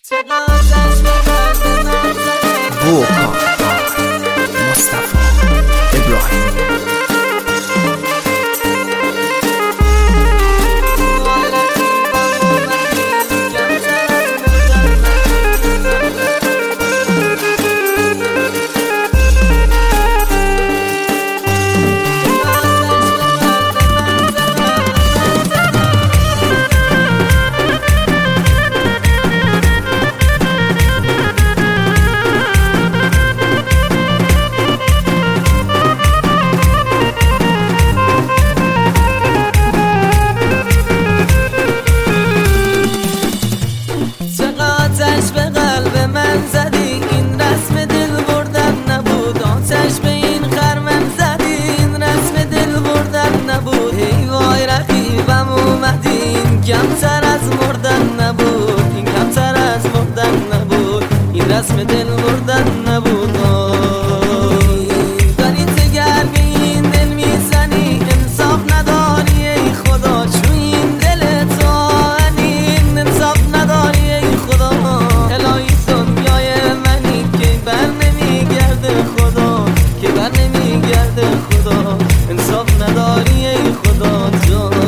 ووکا مصطفی ابراهیمی. کمتر از مردن نبود، این کمتر از مردن نبود، این رسم دل بردن نبود. داری تگر به این دل میزنی، انصاف نداری ای خدا، چون این دل تو انین انصاف نداری ای خدا. الهی دنیای منی که بر نمیگرده خدا، که بر نمیگرده خدا، انصاف نداری ای خدا جان.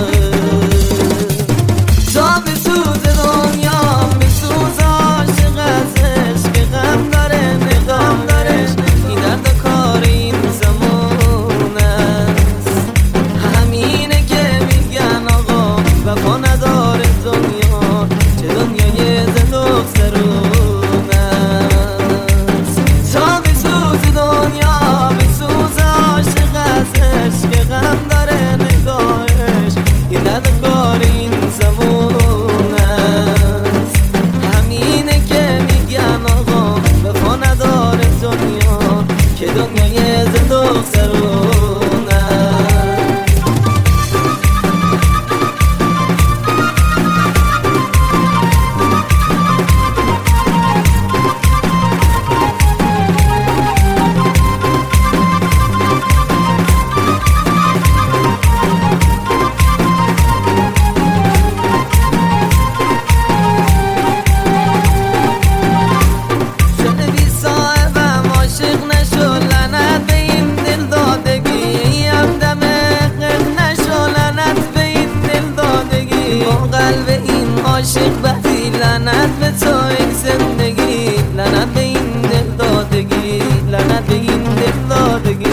عاشق بدی لعنت به تو ای زندگی، لعنت به این دل دادگی، لعنت به این دل دادگی.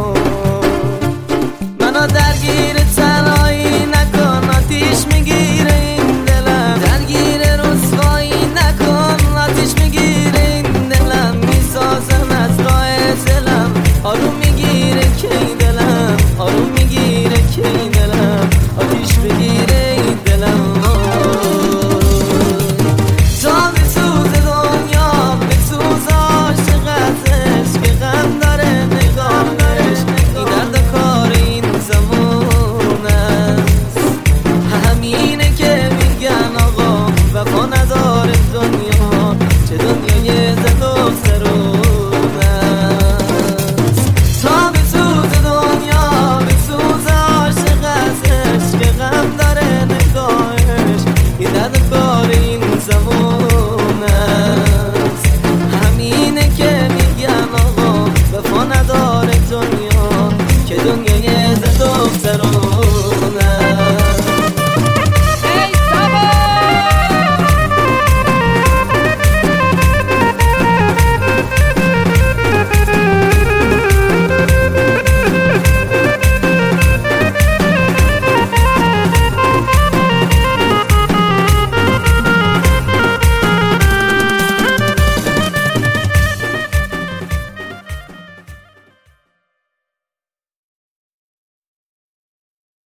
منو درگیر تنهایی نکن، آتیش میگیره این دلم، درگیر رسوایی نکن، آتیش میگیره این دلم، میسازم از راه دلم، آروم میگیره که این دلم، آروم میگیره که این دلم، آتیش بگیره این دلم. Body